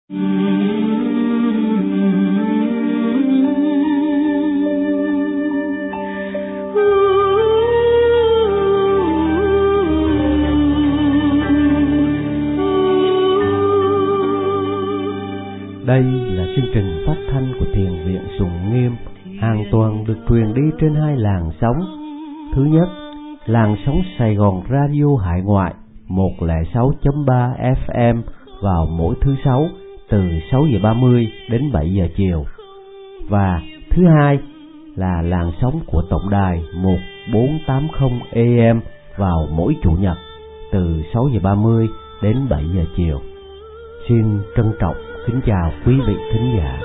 Đây là chương trình phát thanh của Thiền viện Sùng Nghiêm, hoàn toàn được truyền đi trên hai làn sóng. Thứ nhất, làn sóng Sài Gòn Radio hải ngoại 106.3 FM vào mỗi thứ Sáu từ 6:30 đến 7 giờ chiều. Và thứ hai là làn sóng của tổng đài 1480 AM vào mỗi Chủ nhật từ 6:30 đến 7 giờ chiều. Xin trân trọng kính chào quý vị thính giả.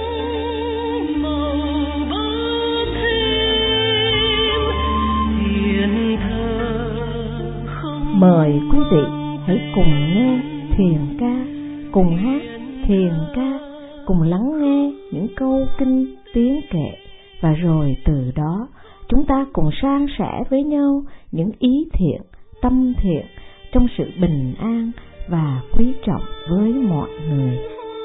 Mời quý vị hãy cùng nghe thiền ca, cùng hát thiền ca, cùng lắng nghe những câu kinh tiếng kệ, và rồi từ đó chúng ta cùng san sẻ với nhau những ý thiện, tâm thiện trong sự bình an và quý trọng với mọi người.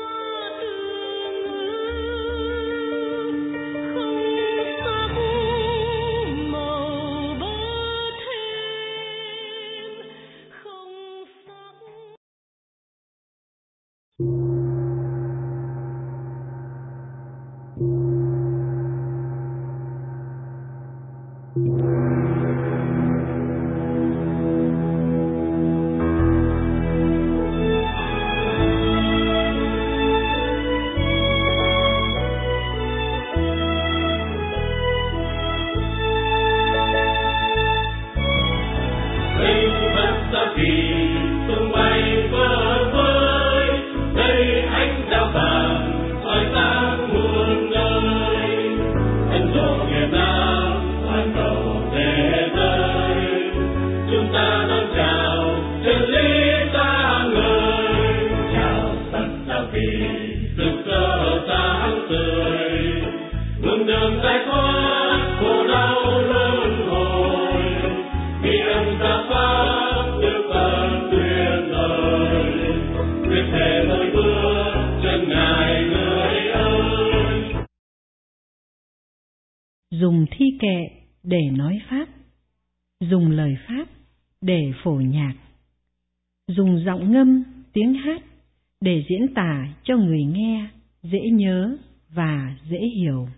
Dùng thi kệ để nói pháp, dùng lời pháp để phổ nhạc, dùng giọng ngâm tiếng hát để diễn tả cho người nghe dễ nhớ và dễ hiểu.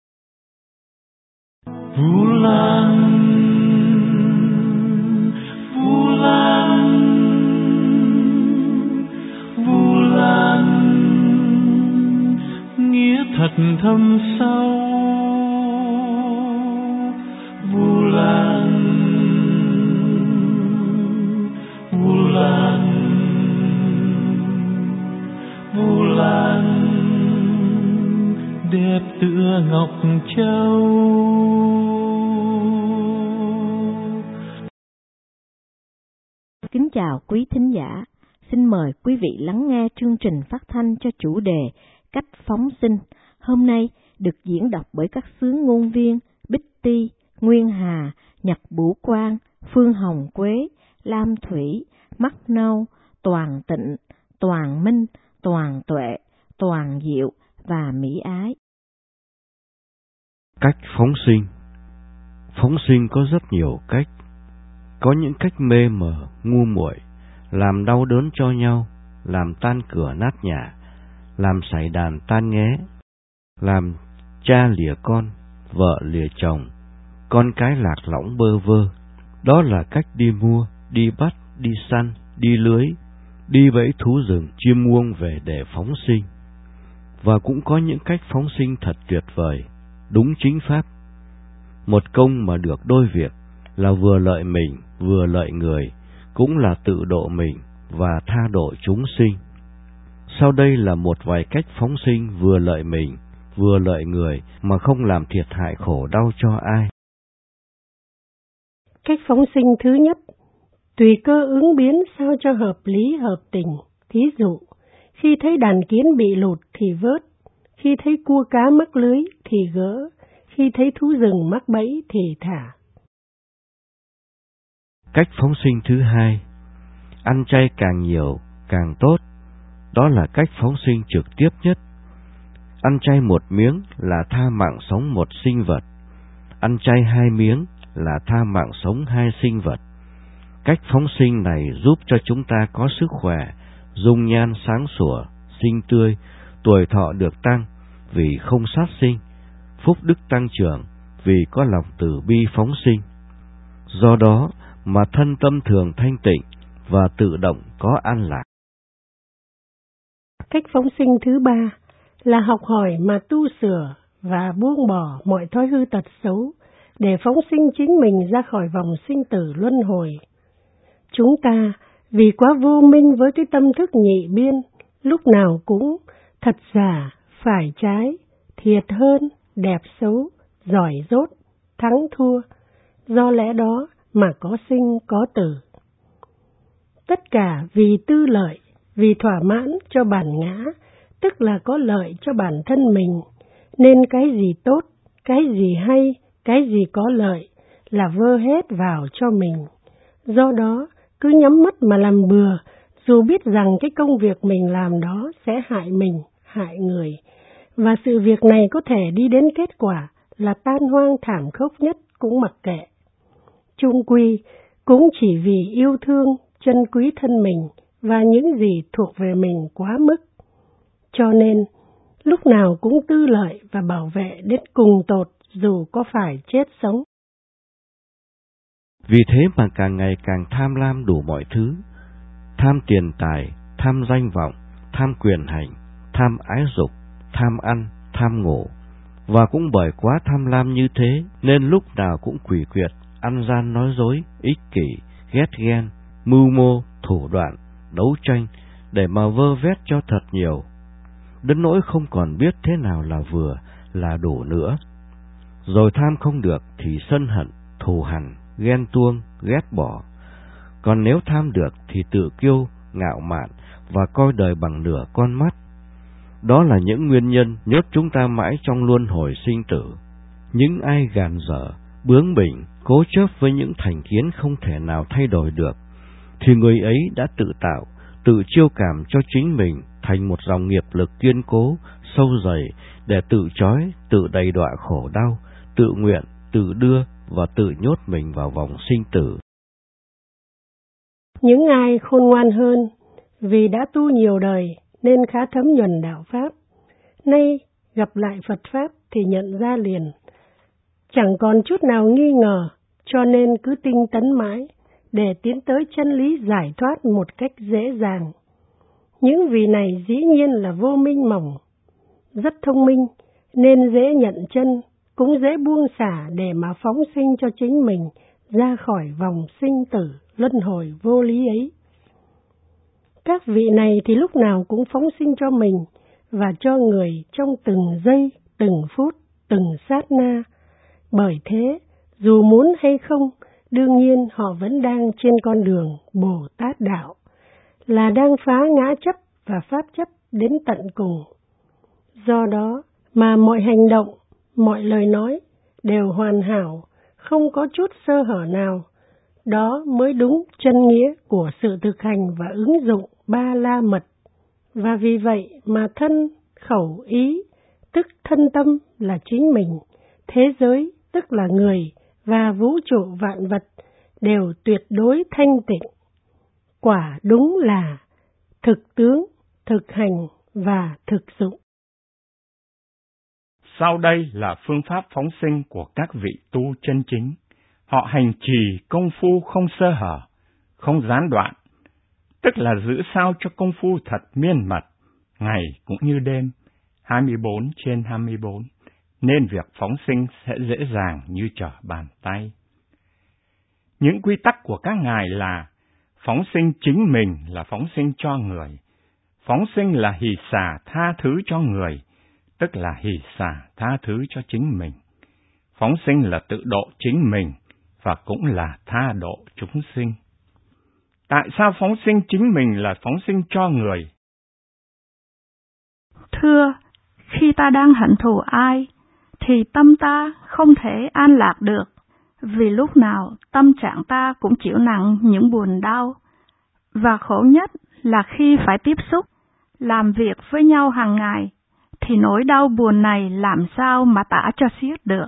Vu Lan, Vu Lan, Vu Lan, nghĩa thật thâm sâu. Vu Lan, Vu Lan, Vu Lan, đẹp tựa ngọc châu. Kính chào quý thính giả, xin mời quý vị lắng nghe chương trình phát thanh cho chủ đề Cách phóng sinh, hôm nay được diễn đọc bởi các xướng ngôn viên Bích Ti, Nguyên Hà, Nhật Bửu Quang, Phương Hồng Quế, Lam Thủy, Mắt Nâu, Toàn Tịnh, Toàn Minh, Toàn Tuệ, Toàn Diệu và Mỹ Ái. Cách phóng sinh. Phóng sinh có rất nhiều cách. Có những cách mê mờ, ngu muội, làm đau đớn cho nhau, làm tan cửa nát nhà, làm sảy đàn tan nghé, làm cha lìa con, vợ lìa chồng, con cái lạc lõng bơ vơ. Đó là cách đi mua, đi bắt, đi săn, đi lưới, đi bẫy thú rừng, chim muông về để phóng sinh. Và cũng có những cách phóng sinh thật tuyệt vời, đúng chính pháp. Một công mà được đôi việc, là vừa lợi mình, vừa lợi người, cũng là tự độ mình và tha độ chúng sinh. Sau đây là một vài cách phóng sinh vừa lợi mình, vừa lợi người mà không làm thiệt hại khổ đau cho ai. Cách phóng sinh thứ nhất, tùy cơ ứng biến sao cho hợp lý hợp tình. Thí dụ, khi thấy đàn kiến bị lụt thì vớt, khi thấy cua cá mắc lưới thì gỡ, khi thấy thú rừng mắc bẫy thì thả. Cách phóng sinh thứ hai, ăn chay càng nhiều càng tốt, Đó là cách phóng sinh trực tiếp nhất. Ăn chay một miếng là tha mạng sống một sinh vật. Ăn chay 2 miếng là tha mạng sống 2 sinh vật. Cách phóng sinh này giúp cho chúng ta có sức khỏe, dung nhan sáng sủa, xinh tươi, tuổi thọ được tăng vì không sát sinh, phúc đức tăng trưởng vì có lòng từ bi phóng sinh. Do đó mà thân tâm thường thanh tịnh và tự động có an lạc. Cách phóng sinh thứ 3 là học hỏi mà tu sửa và buông bỏ mọi thói hư tật xấu để phóng sinh chính mình ra khỏi vòng sinh tử luân hồi. Chúng ta vì quá vô minh với cái tâm thức nhị biên, lúc nào cũng thật giả, phải trái, thiệt hơn, đẹp xấu, giỏi dốt, thắng thua, do lẽ đó mà có sinh có tử. Tất cả vì tư lợi, vì thỏa mãn cho bản ngã, tức là có lợi cho bản thân mình, nên cái gì tốt, cái gì hay, cái gì có lợi là vơ hết vào cho mình. Do đó, cứ nhắm mắt mà làm bừa, dù biết rằng cái công việc mình làm đó sẽ hại mình, hại người, và sự việc này có thể đi đến kết quả là tan hoang thảm khốc nhất cũng mặc kệ. Chung quy, cũng chỉ vì yêu thương, trân quý thân mình và những gì thuộc về mình quá mức. Cho nên, lúc nào cũng tư lợi và bảo vệ đến cùng tột dù có phải chết sống. Vì thế mà càng ngày càng tham lam đủ mọi thứ, tham tiền tài, tham danh vọng, tham quyền hành, tham ái dục, tham ăn, tham ngủ. Và cũng bởi quá tham lam như thế nên lúc nào cũng quỷ quyệt, ăn gian nói dối, ích kỷ, ghét ghen, mưu mô, thủ đoạn, đấu tranh để mà vơ vét cho thật nhiều, đến nỗi không còn biết thế nào là vừa, là đủ nữa. Rồi tham không được thì sân hận, thù hằn, ghen tuông, ghét bỏ. Còn nếu tham được thì tự kiêu, ngạo mạn và coi đời bằng nửa con mắt. Đó là những nguyên nhân nhốt chúng ta mãi trong luân hồi sinh tử. Những ai gàn dở, bướng bỉnh, cố chấp với những thành kiến không thể nào thay đổi được, thì người ấy đã tự tạo, tự chiêu cảm cho chính mình thành một dòng nghiệp lực kiên cố, sâu dày để tự trói, tự đầy đọa khổ đau, tự nguyện, tự đưa và tự nhốt mình vào vòng sinh tử. Những ai khôn ngoan hơn vì đã tu nhiều đời nên khá thấm nhuần đạo Pháp, nay gặp lại Phật Pháp thì nhận ra liền, chẳng còn chút nào nghi ngờ, cho nên cứ tinh tấn mãi để tiến tới chân lý giải thoát một cách dễ dàng. Những vị này dĩ nhiên là vô minh mỏng, rất thông minh nên dễ nhận chân, cũng dễ buông xả để mà phóng sinh cho chính mình ra khỏi vòng sinh tử luân hồi vô lý ấy. Các vị này thì lúc nào cũng phóng sinh cho mình và cho người trong từng giây, từng phút, từng sát na. Bởi thế, dù muốn hay không, đương nhiên họ vẫn đang trên con đường Bồ Tát Đạo, là đang phá ngã chấp và pháp chấp đến tận cùng. Do đó mà mọi hành động, mọi lời nói đều hoàn hảo, không có chút sơ hở nào. Đó mới đúng chân nghĩa của sự thực hành và ứng dụng ba la mật. Và vì vậy mà thân, khẩu, ý, tức thân tâm là chính mình, thế giới tức là người và vũ trụ vạn vật đều tuyệt đối thanh tịnh. Quả đúng là thực tướng, thực hành và thực dụng. Sau đây là phương pháp phóng sinh của các vị tu chân chính. Họ hành trì công phu không sơ hở, không gián đoạn, tức là giữ sao cho công phu thật miên mật, ngày cũng như đêm, 24/24, nên việc phóng sinh sẽ dễ dàng như trở bàn tay. Những quy tắc của các ngài là phóng sinh chính mình là phóng sinh cho người, phóng sinh là hỷ xả tha thứ cho người, tức là hỷ xả tha thứ cho chính mình. Phóng sinh là tự độ chính mình và cũng là tha độ chúng sinh. Tại sao phóng sinh chính mình là phóng sinh cho người? Thưa, khi ta đang hận thù ai, thì tâm ta không thể an lạc được, vì lúc nào tâm trạng ta cũng chịu nặng những buồn đau. Và khổ nhất là khi phải tiếp xúc, làm việc với nhau hàng ngày, thì nỗi đau buồn này làm sao mà tả cho xiết được.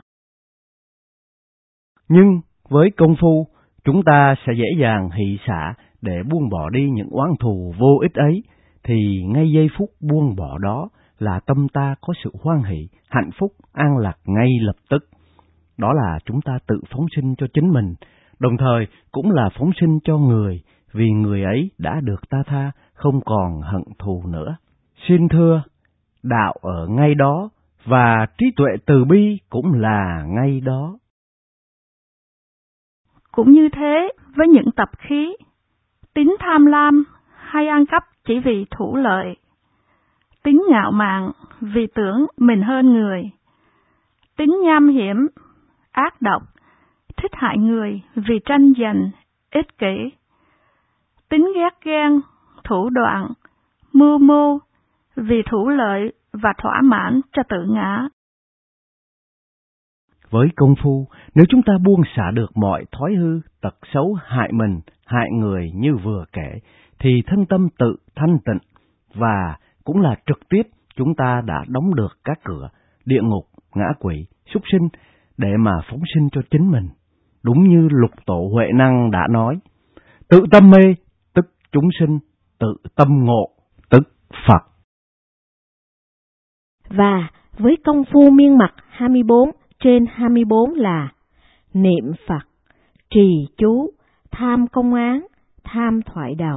Nhưng với công phu, chúng ta sẽ dễ dàng hỷ xả để buông bỏ đi những oán thù vô ích ấy, thì ngay giây phút buông bỏ đó là tâm ta có sự hoan hỷ, hạnh phúc, an lạc ngay lập tức. Đó là chúng ta tự phóng sinh cho chính mình, đồng thời cũng là phóng sinh cho người, vì người ấy đã được ta tha, không còn hận thù nữa. Xin thưa, đạo ở ngay đó, và trí tuệ từ bi cũng là ngay đó. Cũng như thế với những tập khí, tính tham lam hay ăn cắp chỉ vì thủ lợi, tính ngạo mạn vì tưởng mình hơn người, tính nham hiểm, ác độc, thích hại người vì tranh giành, ích kỷ, tính ghét ghen, thủ đoạn, mưu mô vì thủ lợi và thỏa mãn cho tự ngã. Với công phu, nếu chúng ta buông xả được mọi thói hư, tật xấu hại mình, hại người như vừa kể, thì thân tâm tự thanh tịnh, và cũng là trực tiếp chúng ta đã đóng được các cửa địa ngục, ngã quỷ, súc sinh để mà phóng sinh cho chính mình. Đúng như Lục Tổ Huệ Năng đã nói, tự tâm mê tức chúng sinh, tự tâm ngộ tức Phật. Và với công phu miên mật 24/24 là niệm Phật, trì chú, tham công án, tham thoại đầu.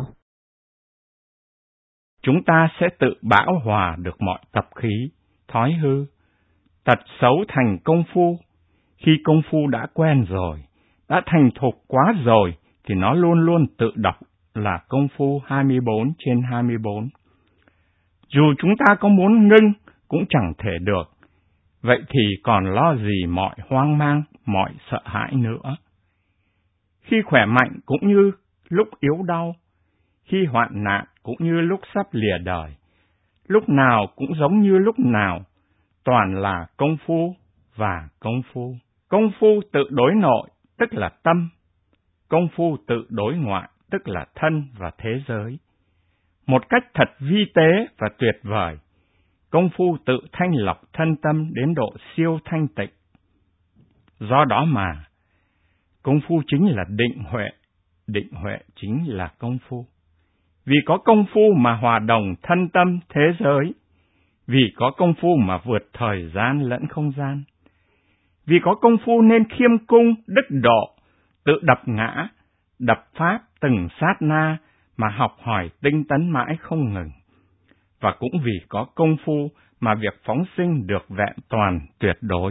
Chúng ta sẽ tự bão hòa được mọi tập khí, thói hư, tật xấu thành công phu. Khi công phu đã quen rồi, đã thành thục quá rồi, thì nó luôn luôn tự đọc là công phu 24/24. Dù chúng ta có muốn ngưng, cũng chẳng thể được. Vậy thì còn lo gì mọi hoang mang, mọi sợ hãi nữa. Khi khỏe mạnh cũng như lúc yếu đau, khi hoạn nạn cũng như lúc sắp lìa đời, lúc nào cũng giống như lúc nào, toàn là công phu và công phu. Công phu tự đối nội, tức là tâm. Công phu tự đối ngoại, tức là thân và thế giới. Một cách thật vi tế và tuyệt vời, công phu tự thanh lọc thân tâm đến độ siêu thanh tịnh. Do đó mà, công phu chính là định huệ chính là công phu. Vì có công phu mà hòa đồng thân tâm thế giới, vì có công phu mà vượt thời gian lẫn không gian, vì có công phu nên khiêm cung, đức độ, tự đập ngã, đập pháp từng sát na mà học hỏi tinh tấn mãi không ngừng. Và cũng vì có công phu mà việc phóng sinh được vẹn toàn tuyệt đối.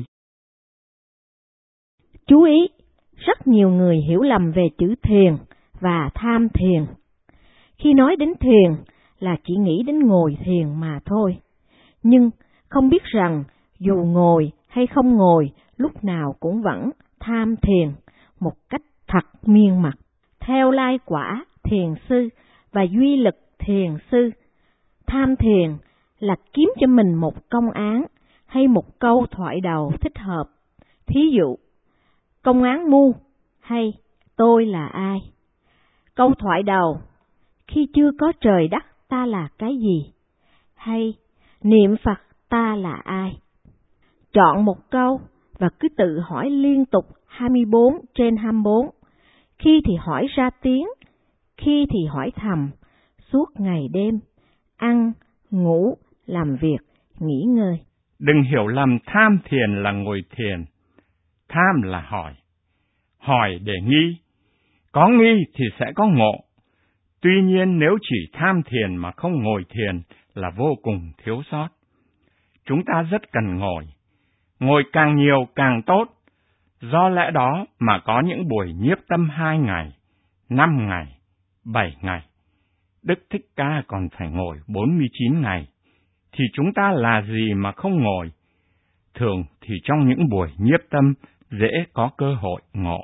Chú ý, rất nhiều người hiểu lầm về chữ thiền và tham thiền. Khi nói đến thiền là chỉ nghĩ đến ngồi thiền mà thôi. Nhưng không biết rằng dù ngồi hay không ngồi, lúc nào cũng vẫn tham thiền một cách thật miên mật. Theo lai quả thiền sư và duy lực thiền sư, tham thiền là kiếm cho mình một công án hay một câu thoại đầu thích hợp. Thí dụ, công án mu hay tôi là ai? Câu thoại đầu, khi chưa có trời đất ta là cái gì? Hay niệm Phật ta là ai? Chọn một câu và cứ tự hỏi liên tục 24/24. Khi thì hỏi ra tiếng, khi thì hỏi thầm, suốt ngày đêm, ăn, ngủ, làm việc, nghỉ ngơi. Đừng hiểu lầm tham thiền là ngồi thiền. Tham là hỏi để nghi. Có nghi thì sẽ có ngộ. Tuy nhiên nếu chỉ tham thiền mà không ngồi thiền là vô cùng thiếu sót. Chúng ta rất cần ngồi càng nhiều càng tốt. Do lẽ đó mà có những buổi nhiếp tâm 2 ngày, 5 ngày, 7 ngày. Đức Thích Ca còn phải ngồi 49 ngày. Thì chúng ta là gì mà không ngồi? Thường thì trong những buổi nhiếp tâm dễ có cơ hội ngộ.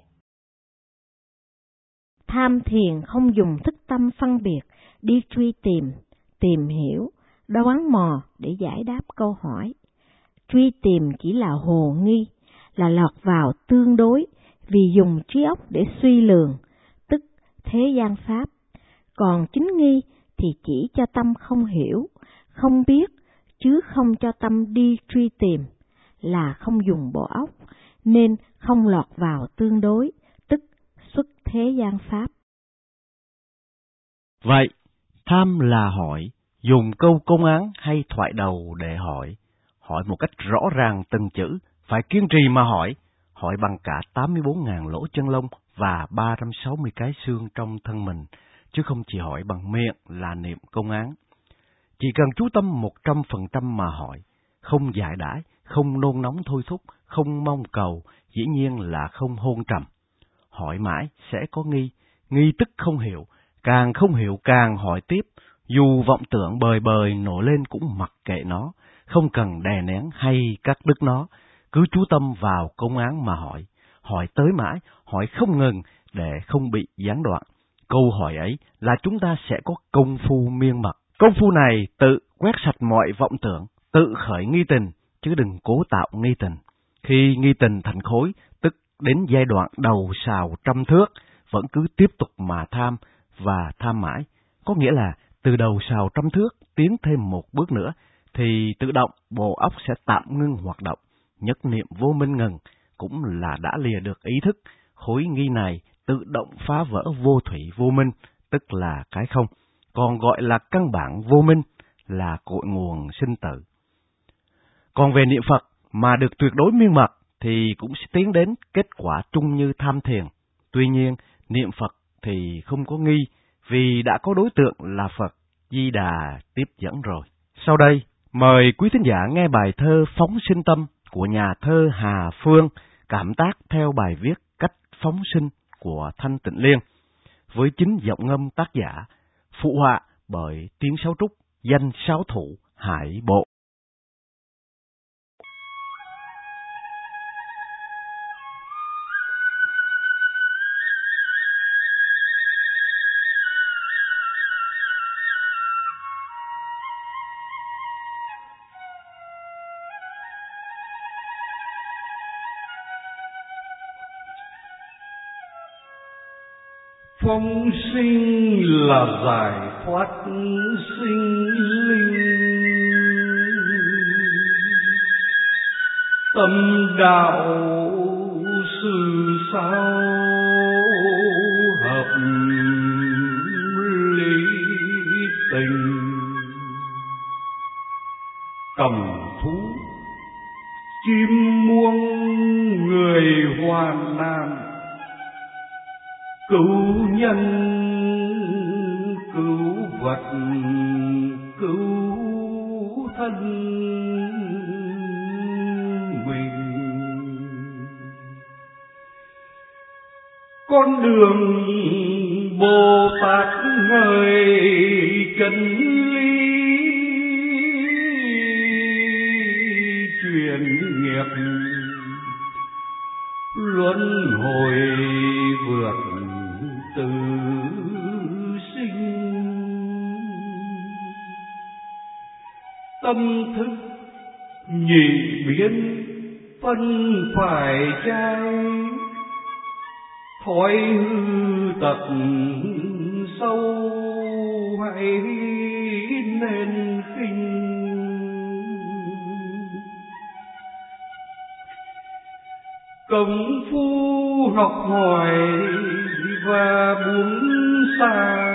Tham thiền không dùng thức tâm phân biệt, đi truy tìm hiểu, đoán mò để giải đáp câu hỏi. Truy tìm chỉ là hồ nghi, là lọt vào tương đối vì dùng trí óc để suy lường, tức thế gian pháp. Còn chính nghi thì chỉ cho tâm không hiểu, không biết chứ không cho tâm đi truy tìm, là không dùng bộ óc, nên không lọt vào tương đối, tức xuất thế gian pháp. Vậy, tham là hỏi, dùng câu công án hay thoại đầu để hỏi một cách rõ ràng từng chữ, phải kiên trì mà hỏi bằng cả 84.000 lỗ chân lông và 360 cái xương trong thân mình, chứ không chỉ hỏi bằng miệng là niệm công án. Chỉ cần chú tâm 100% mà hỏi, không giải đãi, không nôn nóng thôi thúc, không mong cầu, dĩ nhiên là không hôn trầm. Hỏi mãi sẽ có nghi tức không hiểu, càng không hiểu càng hỏi tiếp, dù vọng tưởng bời bời nổi lên cũng mặc kệ nó, không cần đè nén hay cắt đứt nó, cứ chú tâm vào công án mà hỏi tới mãi, hỏi không ngừng để không bị gián đoạn. Câu hỏi ấy là chúng ta sẽ có công phu miên mật. Công phu này tự quét sạch mọi vọng tưởng, tự khởi nghi tình, chứ đừng cố tạo nghi tình. Khi nghi tình thành khối, tức đến giai đoạn đầu sào trăm thước, vẫn cứ tiếp tục mà tham và tham mãi. Có nghĩa là từ đầu sào trăm thước tiến thêm một bước nữa, thì tự động bộ óc sẽ tạm ngưng hoạt động. Nhất niệm vô minh ngừng, cũng là đã lìa được ý thức. Khối nghi này tự động phá vỡ vô thủy vô minh, tức là cái không, còn gọi là căn bản vô minh, là cội nguồn sinh tử. Còn về niệm Phật mà được tuyệt đối miên mật thì cũng sẽ tiến đến kết quả chung như tham thiền. Tuy nhiên, niệm Phật thì không có nghi, vì đã có đối tượng là Phật Di Đà tiếp dẫn rồi. Sau đây, mời quý thính giả nghe bài thơ Phóng Sinh Tâm của nhà thơ Hà Phương, cảm tác theo bài viết Cách Phóng Sinh của Thanh Tịnh Liên, với chính giọng ngâm tác giả, phụ họa bởi tiếng sáo trúc, danh sáo thủ Hải Bộ. Phóng sinh là giải thoát sinh linh, tâm đạo sự sao hợp lý tình, cầm thú chim muông người hoàn nạn, cứu nhân cứu vật cứu thân mình. Con đường Bồ Tát người chân lý, chuyển nghiệp luân hồi vượt tử sinh. Tâm thức nhị biến phân phải trái, thói hư tật sâu hãy nên khinh. Công phu học hỏi và buông xả,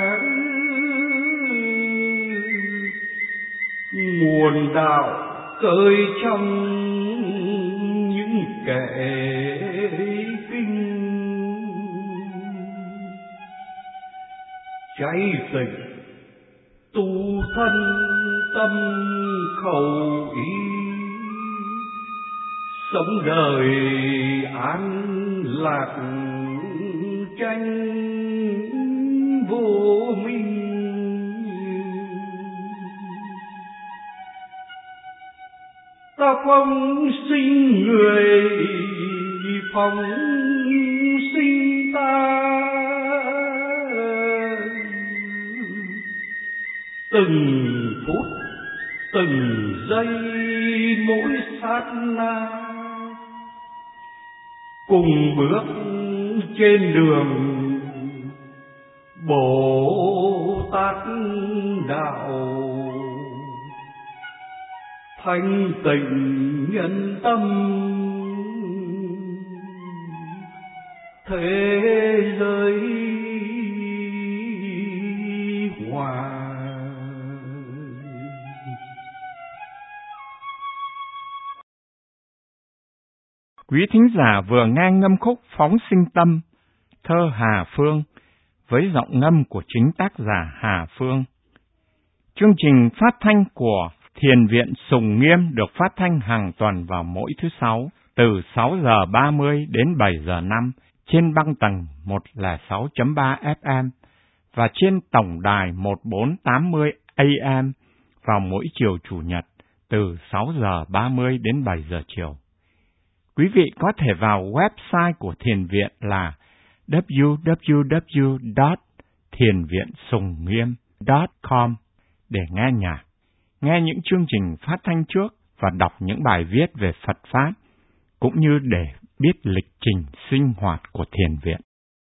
nguồn đạo cơi trong những kẻ kinh. Cháy tình tu thân tâm khẩu ý, sống đời an lạc tranh vô minh. Ta phóng sinh người phóng sinh ta, từng phút từng giây mỗi sát na, cùng bước trên đường Bồ Tát đạo. thanh tình nhân tâm, thế giới ngoài. Quý thính giả vừa nghe ngâm khúc Phóng Sinh Tâm, thơ Hà Phương, với giọng ngâm của chính tác giả Hà Phương. Chương trình phát thanh của Thiền viện Sùng Nghiêm được phát thanh hàng tuần vào mỗi thứ Sáu, từ 6 giờ 30 đến 7 giờ 5 trên băng tần 106.3 FM và trên tổng đài 1480 AM vào mỗi chiều Chủ nhật từ 6 giờ 30 đến 7 giờ chiều. Quý vị có thể vào website của Thiền viện là www.thienviensungngiem.com để nghe nhạc, nghe những chương trình phát thanh trước và đọc những bài viết về Phật Pháp, cũng như để biết lịch trình sinh hoạt của Thiền viện.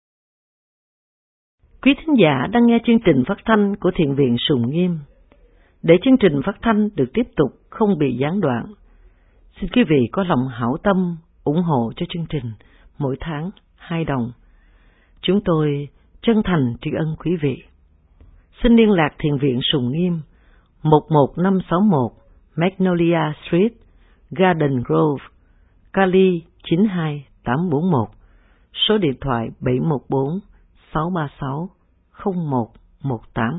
Quý thính giả đang nghe chương trình phát thanh của Thiền viện Sùng Nghiêm. Để chương trình phát thanh được tiếp tục không bị gián đoạn, xin quý vị có lòng hảo tâm ủng hộ cho chương trình mỗi tháng 2 đồng. Chúng tôi chân thành tri ân quý vị. Xin liên lạc Thiền viện Sùng Nghiêm 11561 Magnolia Street, Garden Grove, Cali 92841, số điện thoại 714 636 0118.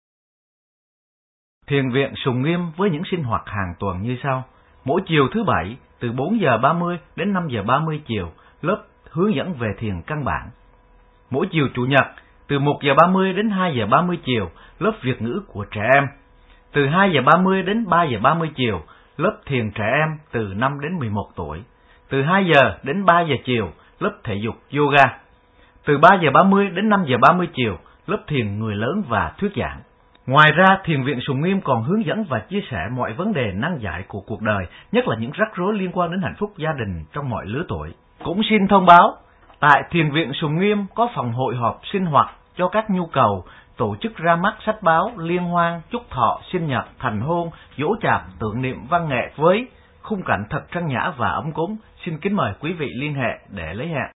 Thiền viện Sùng Nghiêm với những sinh hoạt hàng tuần như sau. Mỗi chiều thứ Bảy từ 4 giờ 30 đến 5 giờ 30 chiều, lớp hướng dẫn về thiền căn bản. Mỗi chiều Chủ nhật từ 1 giờ 30 đến 2 giờ 30 chiều, lớp Việt ngữ của trẻ em. Từ 2 giờ 30 đến 3 giờ 30 chiều, lớp thiền trẻ em từ 5 đến 11 tuổi. Từ 2 giờ đến 3 giờ chiều, lớp thể dục yoga. Từ 3 giờ 30 đến 5 giờ 30 chiều, lớp thiền người lớn và thuyết giảng. Ngoài ra, Thiền viện Sùng Nghiêm còn hướng dẫn và chia sẻ mọi vấn đề nan giải của cuộc đời, nhất là những rắc rối liên quan đến hạnh phúc gia đình trong mọi lứa tuổi. Cũng xin thông báo, tại Thiền viện Sùng Nghiêm có phòng hội họp sinh hoạt cho các nhu cầu, tổ chức ra mắt sách báo, liên hoan, chúc thọ, sinh nhật, thành hôn, giỗ chạp, tưởng niệm văn nghệ với khung cảnh thật trang nhã và ấm cúng. Xin kính mời quý vị liên hệ để lấy hẹn.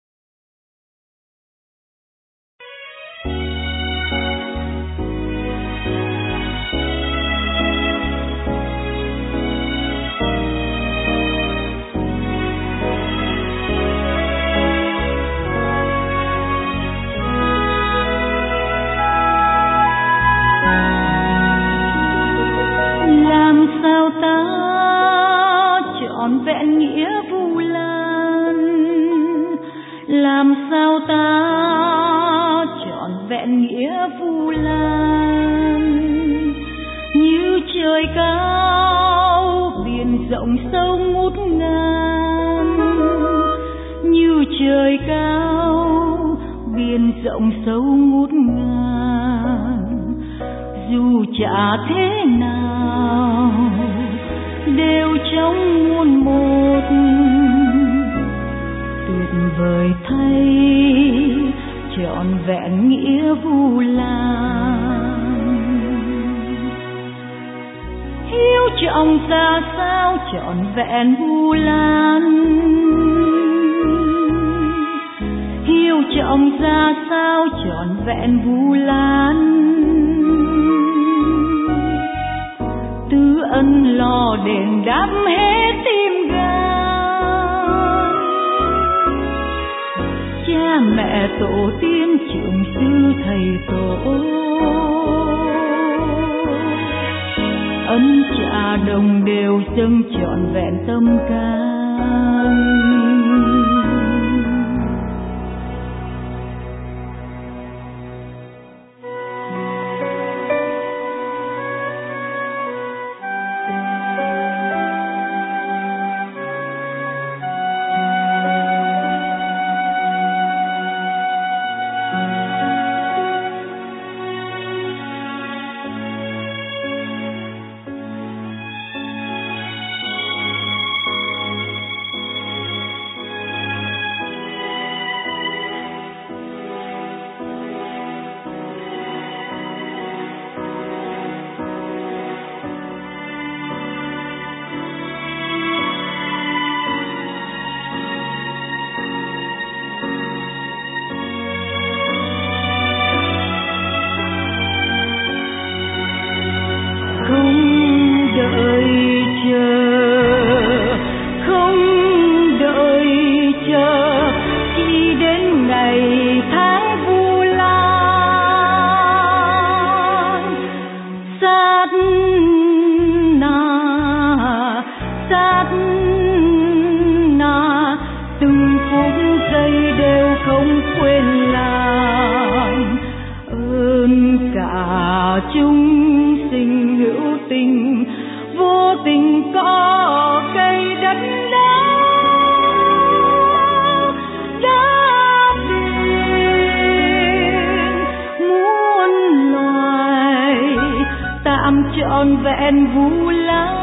Làm sao ta trọn vẹn nghĩa Vu Lan, làm sao ta trọn vẹn nghĩa Vu Lan, như trời cao biển rộng sâu ngút ngàn, như trời cao biển rộng sâu ngút ngàn. Dù chả thế nào đều trong muôn một, tuyệt vời thay trọn vẹn nghĩa Vu Lan. Hiếu trọng ra sao trọn vẹn Vu Lan, hiếu trọng ra sao trọn vẹn Vu Lan. Tứ ân lo đền đáp hết tim gan, cha mẹ tổ tiên trưởng sư thầy tổ, ân trả đồng đều dâng trọn vẹn tâm can. chung sinh hữu tình, vô tình có cây đất đá biển. Muôn loài tạm trọn vẹn vu lan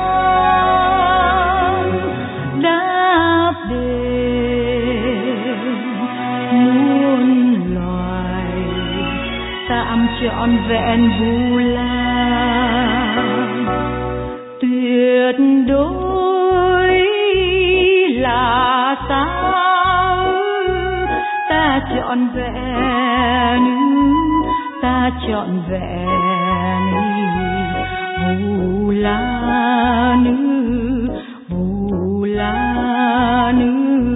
đáp đền. Muôn loài tạm trọn vẹn vu lan, tuyệt đối là sao ta trọn vẹn, ta trọn vẹn vu lan, vu lan.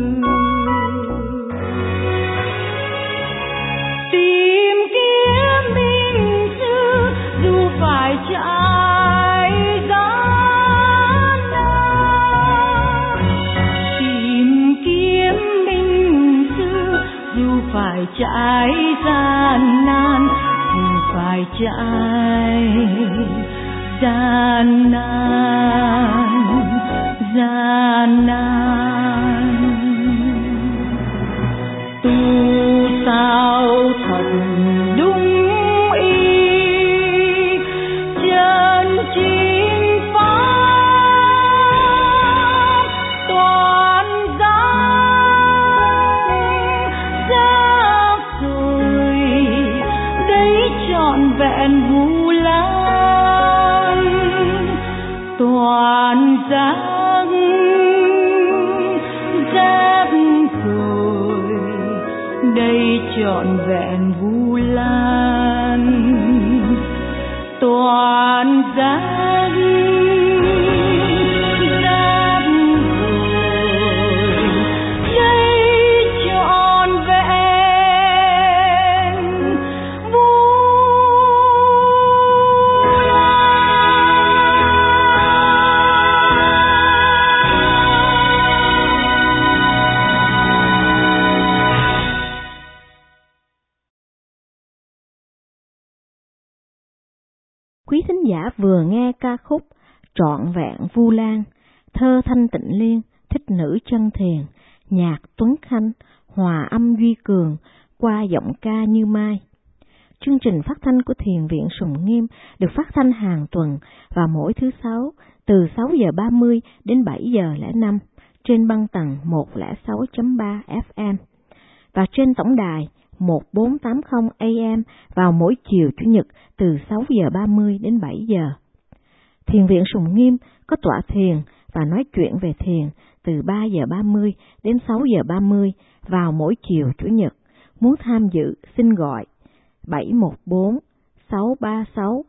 Tìm kiếm minh sư dù phải trải gian nan, tìm kiếm minh sư dù phải trải gian nan, dù phải trải gian nan, gian nan. Tu sao thật đúng ý, chân chính pháp toàn giác rồi, đấy trọn vẹn vu lan toàn giác rồi, đây trọn vẹn vu lan toàn giác rồi, đây trọn vẹn vu Quý thính giả vừa nghe ca khúc Trọn vẹn Vu Lan, thơ Thanh Tịnh Liên, thích nữ Chân Thiền, nhạc Tuấn Khanh, hòa âm Duy Cường, qua giọng ca Như Mai. Chương trình phát thanh của Thiền viện Sùng Nghiêm được phát thanh hàng tuần vào mỗi thứ Sáu từ 6 giờ 30 đến 7 giờ 05 trên băng tần 106.3 FM và trên tổng đài 1480 AM vào mỗi chiều Chủ nhật từ 6 giờ 30 đến 7 giờ. Thiền viện Sùng Nghiêm có tọa thiền và nói chuyện về thiền từ 3 giờ 30 đến 6 giờ 30 vào mỗi chiều Chủ nhật. Muốn tham dự xin gọi 714 636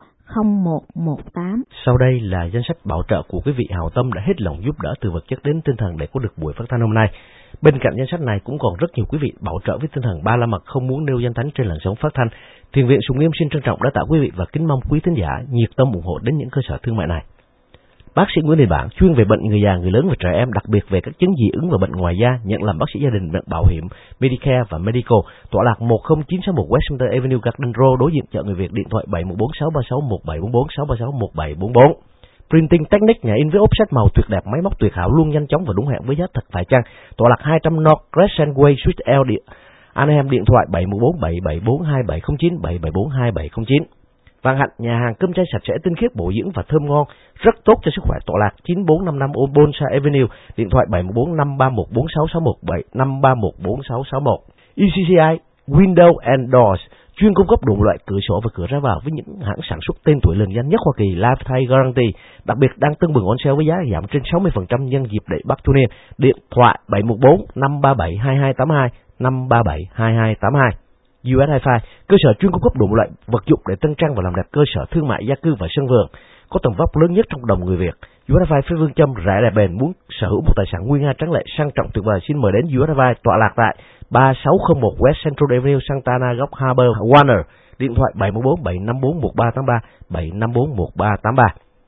0118. Sau đây là danh sách bảo trợ của quý vị hảo tâm đã hết lòng giúp đỡ từ vật chất đến tinh thần để có được buổi phát thanh hôm nay. Bên cạnh danh sách này cũng còn rất nhiều quý vị bảo trợ với tinh thần ba la mật không muốn nêu danh thánh trên làn sóng phát thanh. Thiền viện Sùng Nghiêm xin trân trọng đã tạ quý vị và kính mong quý thính giả nhiệt tâm ủng hộ đến những cơ sở thương mại này. Bác sĩ Nguyễn Đình Bản chuyên về bệnh người già, người lớn và trẻ em, đặc biệt về các chứng dị ứng và bệnh ngoài da, nhận làm bác sĩ gia đình, bệnh bảo hiểm, Medicare và Medical. Tọa lạc 10961 Washington Avenue, Garden Road, đối diện chợ Người Việt. Điện thoại 714 636 1744 636 1744. Printing Technique, nhà in với ốp sách màu tuyệt đẹp, máy móc tuyệt hảo, luôn nhanh chóng và đúng hẹn với giá thật phải chăng. Tọa lạc 200 North Crescent Way, Suite L, Anaheim. Điện thoại 714 774 2709 774 2709. Vạn Hạnh, nhà hàng cơm chay sạch sẽ, tinh khiết, bổ dưỡng và thơm ngon, rất tốt cho sức khỏe. Tọa lạc 9455 Bonsai Avenue. Điện thoại 714 531 4661 531 4661. ECCI Window and Doors, chuyên cung cấp đủ loại cửa sổ và cửa ra vào với những hãng sản xuất tên tuổi lừng danh nhất Hoa Kỳ, Lifetime Guarantee. Đặc biệt đang tưng bừng on sale với giá giảm trên 60% nhân dịp lễ Bắc Thu Niên. Điện thoại 714 537 2282 537 2282. US Hi-Fi, cơ sở chuyên cung cấp đủ loại vật dụng để tân trang và làm đẹp cơ sở thương mại, gia cư và sân vườn, có tầm vóc lớn nhất trong đồng người Việt. US Hi-Fi với phương châm rẻ đẹp bền, muốn sở hữu một tài sản nguy nga tráng lệ sang trọng tuyệt vời, xin mời đến US Hi-Fi, tọa lạc tại 3601 West Central Avenue, Santa Ana, góc Harbor, Warner. Điện thoại 714 754 1383 754 1383.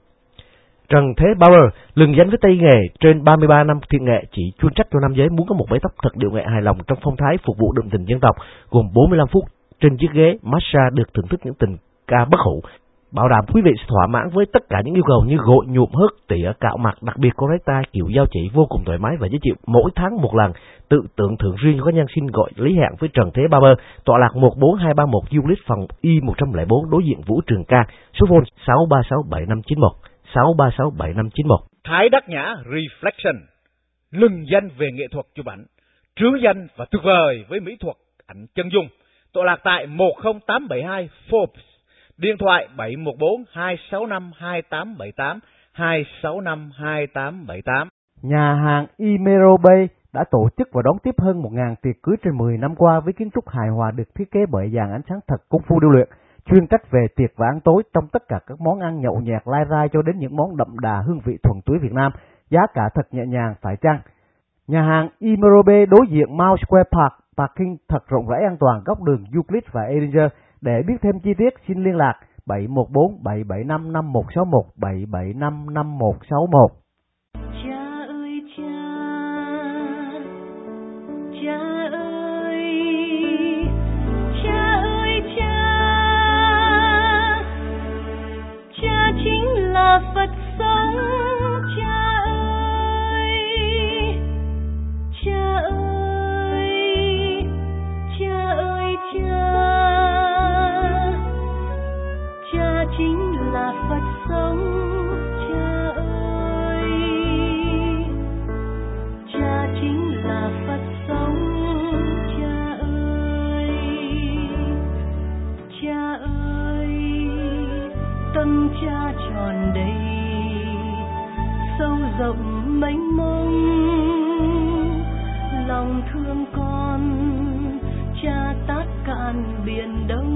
Trần Thế Bauer, lừng danh với tay nghề trên 33 năm thiện nghệ, chỉ chuyên trách cho nam giới muốn có một mái tóc thật điệu nghệ hài lòng trong phong thái phục vụ đậm tình dân tộc, gồm 45 phút trên chiếc ghế massage được thưởng thức những tình ca bất hủ. bảo đảm quý vị sẽ thỏa mãn với tất cả những yêu cầu như gội, nhuộm, hớt, tỉa, cạo mặt, đặc biệt correct style, kiểu dao chỉ vô cùng thoải mái và dễ chịu. Mỗi tháng một lần, tự tưởng thưởng riêng cho các nhân xin gọi lý hẹn với Trần Thế Barber, tọa lạc 14231 Euclid phòng Y104 đối diện Vũ Trường Ca, số phone 6367591, 6367591. Thái Đắc Nhã Reflection, lừng danh về nghệ thuật chụp ảnh, trứ danh và tuyệt vời với mỹ thuật ảnh chân dung, tọa lạc tại 10872 Forbes, điện thoại 714-265-2878, 265-2878. Nhà hàng Imero Bay đã tổ chức và đón tiếp hơn 1.000 tiệc cưới trên 10 năm qua với kiến trúc hài hòa được thiết kế bởi dàn ánh sáng thật công phu điêu luyện, chuyên trách về tiệc và ăn tối trong tất cả các món ăn nhậu nhẹt lai rai cho đến những món đậm đà hương vị thuần túy Việt Nam, giá cả thật nhẹ nhàng phải chăng. Nhà hàng Imero Bay đối diện Mount Square Park, parking thật rộng rãi an toàn góc đường Euclid và Edinger. Để biết thêm chi tiết xin liên lạc 714-775-5161, 775-5161. Cha ơi cha, cha ơi, cha ơi cha, cha chính là Phật sống. Cha ơi, cha ơi, cha ơi cha, cha chính là Phật sống. Cha ơi, cha chính là Phật sống. Cha ơi, cha ơi, tâm cha tròn đầy, sâu rộng mênh mông, lòng thương con cha tát cạn biển đông.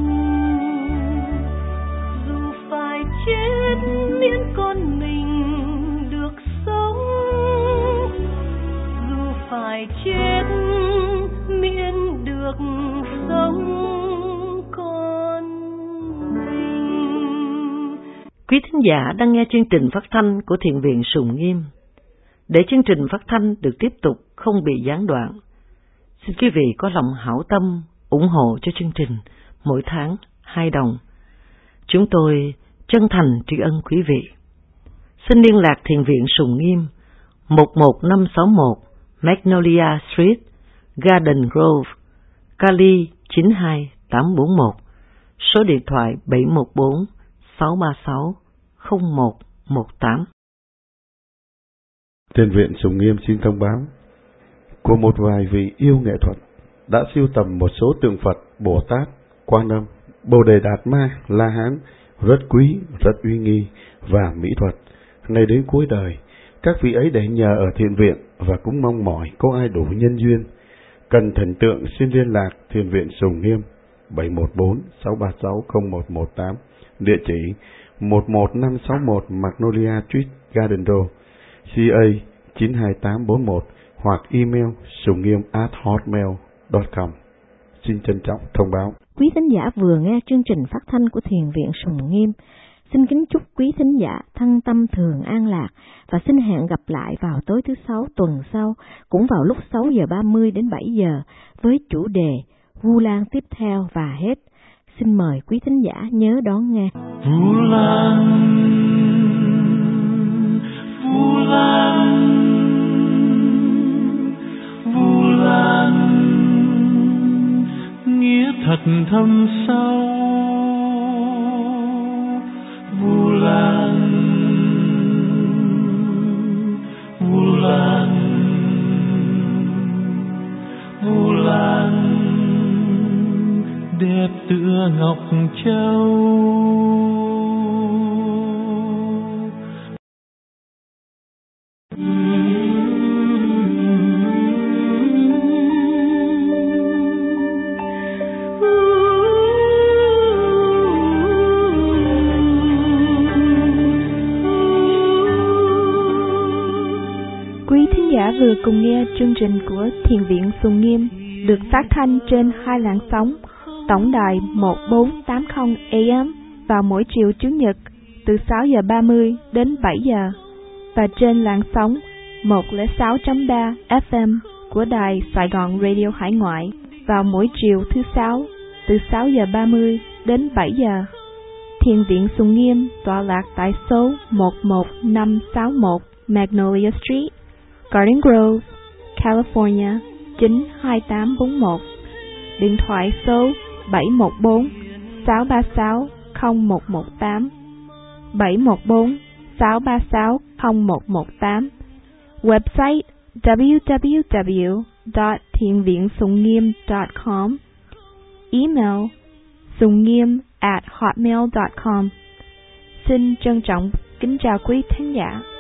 Dù phải chết miễn con mình được sống, dù phải chết miễn được sống con mình. Quý thính giả đang nghe chương trình phát thanh của Thiền viện Sùng Nghiêm. Để chương trình phát thanh được tiếp tục không bị gián đoạn, xin quý vị có lòng hảo tâm ủng hộ cho chương trình mỗi tháng 2 đồng. Chúng tôi chân thành tri ân quý vị. Xin liên lạc Thiền viện Sùng Nghiêm 11561 Magnolia Street, Garden Grove, Cali 92841, số điện thoại 714-636-0118. Thiền viện Sùng Nghiêm xin thông báo của một vài vị yêu nghệ thuật đã sưu tầm một số tượng Phật, Bồ Tát, Quan Âm, Bồ Đề Đạt Ma, La Hán rất quý, rất uy nghi và mỹ thuật. Ngay đến cuối đời, các vị ấy để nhờ ở thiền viện và cũng mong mỏi có ai đủ nhân duyên. Cần thần tượng xin liên lạc Thiền viện Sùng Nghiêm 714-636-0118, địa chỉ 11561 Magnolia Street, Garden Grove, CA 92841 hoặc email sunghiêm@hotmail.com. Xin trân trọng thông báo. Quý thính giả vừa nghe chương trình phát thanh của Thiền viện Sùng Nghiêm. Xin kính chúc quý thính giả thân tâm thường an lạc và xin hẹn gặp lại vào tối thứ Sáu tuần sau, cũng vào lúc 6:30 đến 7 giờ với chủ đề Vu Lan tiếp theo và hết. Xin mời quý thính giả nhớ đón nghe. Vu Lan, Vu Lan, Vu Lan, nghĩa thật thâm sâu. Vu Lan, Vu Lan, Vu Lan, đẹp tựa ngọc châu. Vừa cùng nghe chương trình của Thiền viện Sùng Nghiêm được phát thanh trên 2 làn sóng, tổng đài 1480 AM vào mỗi chiều Chủ nhật từ 6:30 đến 7 giờ và trên làn sóng 106.3 FM của đài Sài Gòn Radio Hải Ngoại vào mỗi chiều thứ Sáu từ 6:30 đến 7 giờ. Thiền viện Sùng Nghiêm tọa lạc tại số 11561 Magnolia Street, Garden Grove, California 92841. Điện thoại số 714-636-0118, 714-636-0118. Website www.thienviensungngiem.com. Email sungniem@hotmail.com. Xin trân trọng kính chào quý thính giả.